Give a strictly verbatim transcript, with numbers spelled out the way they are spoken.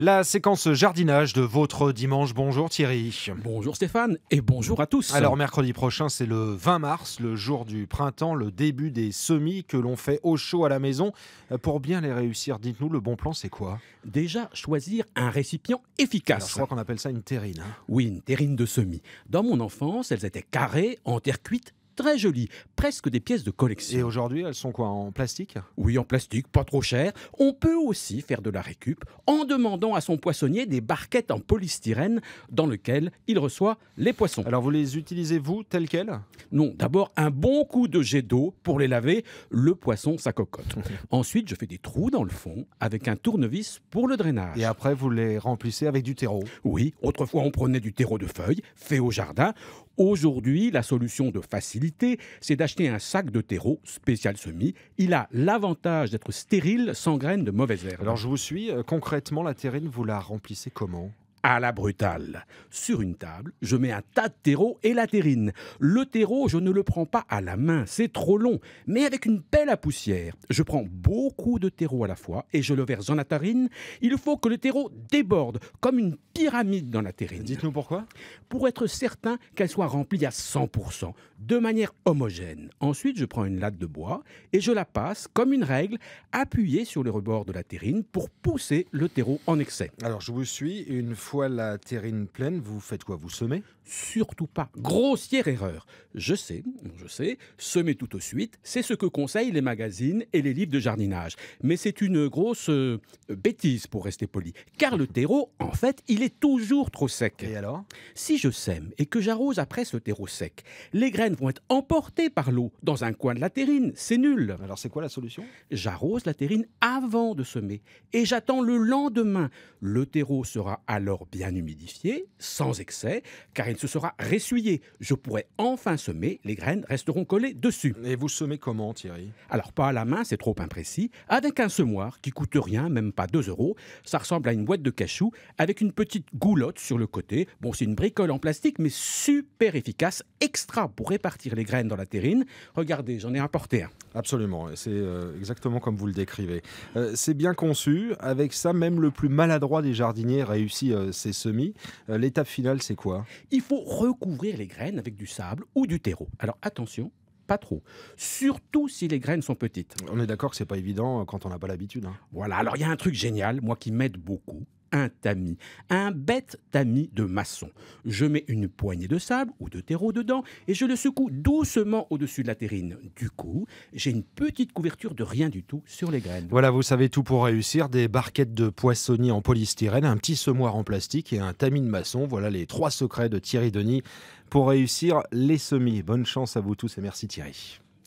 La séquence jardinage de votre dimanche. Bonjour Thierry. Bonjour Stéphane et bonjour à tous. Alors mercredi prochain, c'est le vingt mars, le jour du printemps, le début des semis que l'on fait au chaud à la maison. Pour bien les réussir, dites-nous, le bon plan c'est quoi? Déjà, choisir un récipient efficace. Alors, je crois qu'on appelle ça une terrine. Hein. Oui, une terrine de semis. Dans mon enfance, elles étaient carrées, en terre cuite, très jolies, presque des pièces de collection. Et aujourd'hui, elles sont quoi, en plastique? Oui, en plastique, pas trop cher. On peut aussi faire de la récup en demandant à son poissonnier des barquettes en polystyrène dans lesquelles il reçoit les poissons. Alors vous les utilisez vous, telles quelles? Non, d'abord un bon coup de jet d'eau pour les laver, le poisson sa cocotte. Ensuite, je fais des trous dans le fond avec un tournevis pour le drainage. Et après, vous les remplissez avec du terreau? Oui, autrefois on prenait du terreau de feuilles, fait au jardin. Aujourd'hui, la solution de facilité, c'est d'acheter un sac de terreau spécial semis. Il a l'avantage d'être stérile, sans graines de mauvaises herbes. Alors je vous suis, euh, concrètement, la terrine, vous la remplissez comment? À la brutale. Sur une table, je mets un tas de terreau et la terrine. Le terreau, je ne le prends pas à la main, c'est trop long, mais avec une pelle à poussière. Je prends beaucoup de terreau à la fois et je le verse dans la terrine. Il faut que le terreau déborde comme une pyramide dans la terrine. Dites-nous pourquoi? Pour être certain qu'elle soit remplie à cent pour cent, de manière homogène. Ensuite, je prends une latte de bois et je la passe comme une règle, appuyée sur le rebord de la terrine pour pousser le terreau en excès. Alors je vous suis, une fois la terrine pleine, vous faites quoi? Vous semez? Surtout pas. Grossière erreur. Je sais, je sais, semer tout de suite, c'est ce que conseillent les magazines et les livres de jardinage. Mais c'est une grosse euh, bêtise pour rester poli. Car le terreau, en fait, il est toujours trop sec. Et alors? Si je sème et que j'arrose après ce terreau sec, les graines vont être emportées par l'eau dans un coin de la terrine. C'est nul. Alors c'est quoi la solution? J'arrose la terrine avant de semer et j'attends le lendemain. Le terreau sera alors bien humidifié, sans excès, car il se sera ressuyé. Je pourrai enfin semer, les graines resteront collées dessus. Et vous semez comment, Thierry? Alors pas à la main, c'est trop imprécis, avec un semoir qui coûte rien, même pas deux euros. Ça ressemble à une boîte de cachou avec une petite goulotte sur le côté. Bon, c'est une bricole en plastique, mais super efficace, extra pour répartir les graines dans la terrine. Regardez, j'en ai apporté un. Absolument, c'est euh, exactement comme vous le décrivez. Euh, c'est bien conçu, avec ça, même le plus maladroit des jardiniers réussit euh, ses semis. Euh, l'étape finale, c'est quoi? Il faut recouvrir les graines avec du sable ou du terreau. Alors attention, pas trop. Surtout si les graines sont petites. On est d'accord que c'est pas évident quand on n'a pas l'habitude. Hein. Voilà, alors il y a un truc génial, moi qui m'aide beaucoup. Un tamis, un bête tamis de maçon. Je mets une poignée de sable ou de terreau dedans et je le secoue doucement au-dessus de la terrine. Du coup, j'ai une petite couverture de rien du tout sur les graines. Voilà, vous savez tout pour réussir. Des barquettes de poissonnier en polystyrène, un petit semoir en plastique et un tamis de maçon. Voilà les trois secrets de Thierry Denis pour réussir les semis. Bonne chance à vous tous et merci Thierry.